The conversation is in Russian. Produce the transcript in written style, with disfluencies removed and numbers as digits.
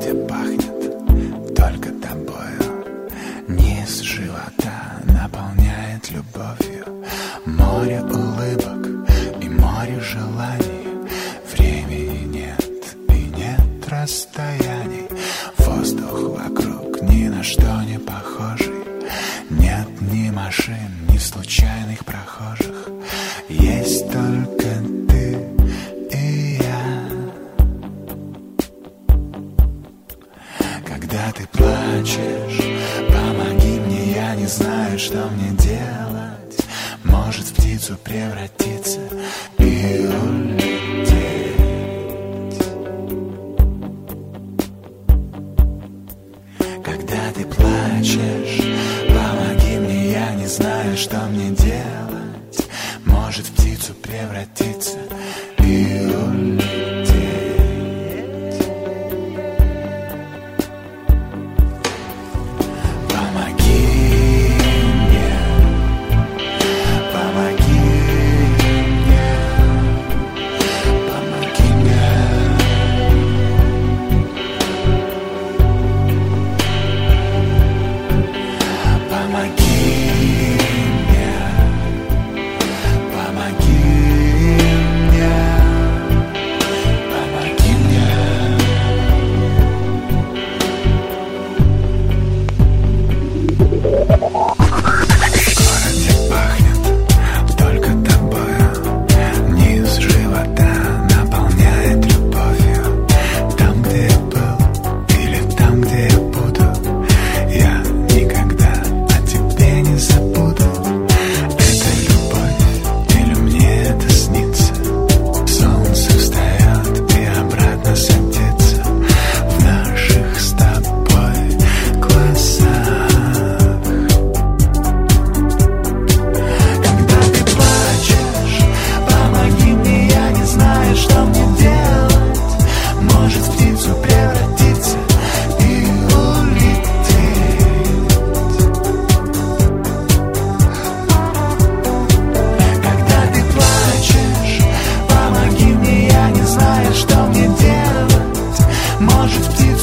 где пахнет только тобою. Низ живота наполняет любовью. Море улыбок и море желаний. Времени нет и нет расстояний. Воздух вокруг ни на что не похожий. Нет ни машин, ни случайных прохожих. Есть только ты и я. Когда ты плачешь, помоги мне, я не знаю, что мне делать. Может в птицу превратиться и улететь. Когда ты плачешь, помоги мне, я не знаю, что мне делать. Может в птицу превратиться и улететь. Помоги мне, помоги мне, помоги мне. Помоги мне, помоги мне, помоги мне. Скоро где пахнет только тобою. Низ живота наполняет любовью. Там, где я был, или там, где я буду, я никогда о тебе не забуду. Это любовь или мне это снится? Солнце встает и обратно садится в наших с тобой глазах. Когда ты плачешь, помоги мне, я не знаю, что мне делать. Может в птицу превратиться и улететь. Когда ты плачешь, помоги мне, я не знаю, что мне делать. Может в птицу